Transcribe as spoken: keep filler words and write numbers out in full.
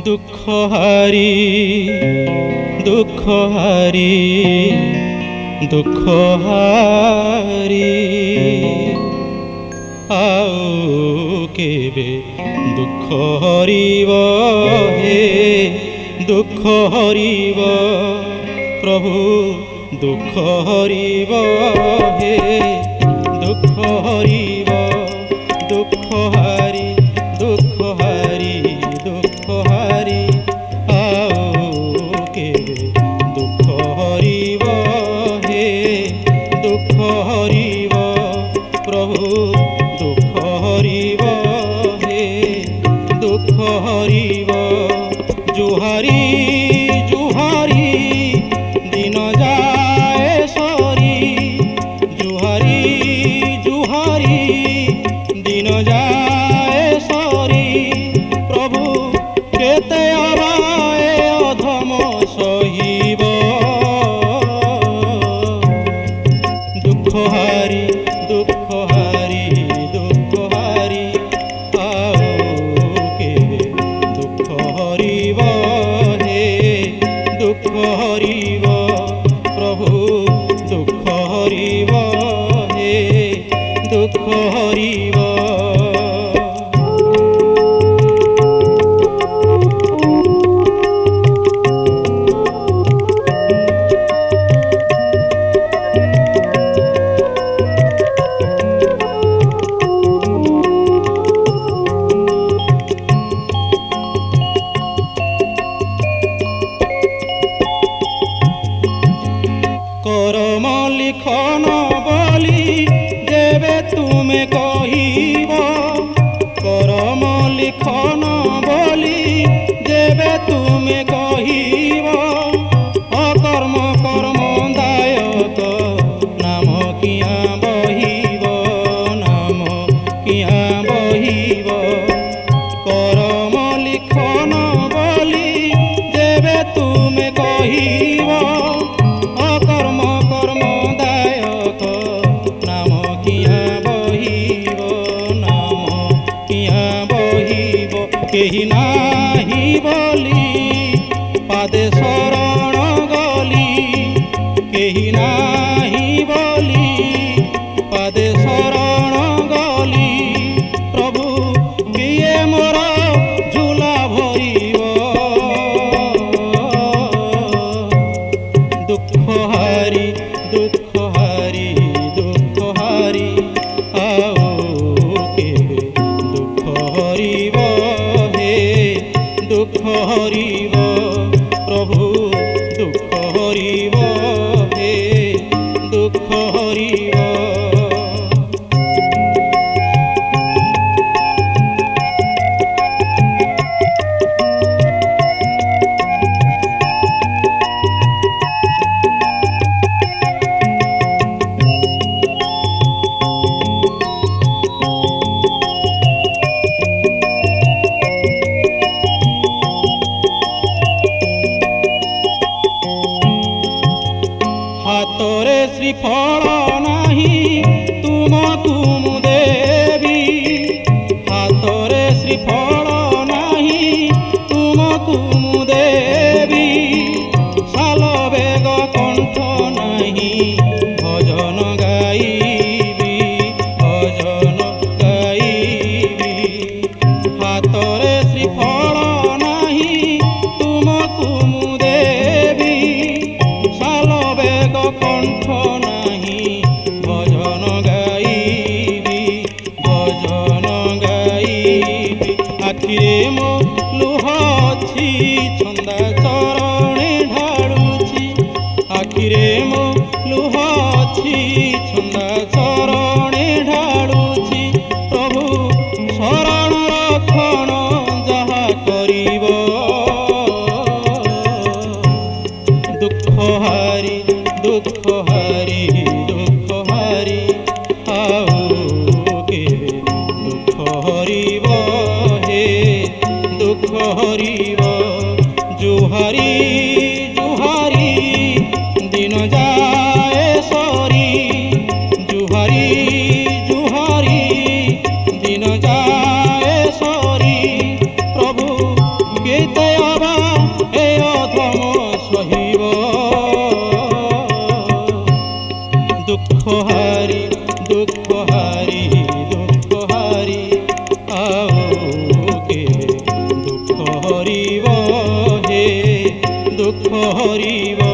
दुख हारी दुख हारी दुख हारी आओ केबे दुख हरिब हे दुख हरिब प्रभु दुख हरिब हे दुख हरिब दुख हारी दुख हारी दुख हारी आओ केबे दुख हरिब हे दुख हरिब प्रभु दुख हरिब हे दुख हरिब जुहारी जुहारी दिन जाए सरी जुहारी जुहारी दिन जाए सरी प्रभु केते आवाए अधम सहिब दुख हारी दुख हारी दुख हारी आओ केबे दुख हरिब हे दुख हरिब प्रभु दुख हरिब हे दुख हरिब करम लिखन बोली जेबे तुमे कहिब करम लिखन बोली जेबे तुमे कहिब अकर्म कर्म दायक नाम किया बहिब नाम किया बहिब करम लिखन बोली जेबे तुमे कहिब अकर्म कर्म दायक नाम किया बहिब नाम किया बहिब केहि नाही बोली पादे शरण गली केहि नाही बोली पादे शरण गली प्रभु किए मोर झूला भरिब दुख हारी दुख हारी दुख हारी आओ केबे दुख हरिब हे दुख हरिब प्रभु दुख हरिब हे दुख हरिब हातरे श्रीफल नाही तुमकु मु देवी हातरे श्रीफल नाही तुमकु मु देवी साल बेग कंठ नाही भजन गाइबी भजन गाइबी हातरे श्रीफल नाही तुमकु मु देवी साल बेग कंठ नाही भजन गाइबी भजन गाइबी आखिरे मो लुह अछि छंदा चरणे ढाळुछि आखिरे मो लुह अछि छंदा चरणे ढाळुछि प्रभु शरण रक्षण जहा करिब दुख हारी दुख हारी दुख हारी आओ केबे दुख हरिब हे दुख दुख हारी दुख हारी दुख हारी आओ के दुख हरिब हे दुख हरिब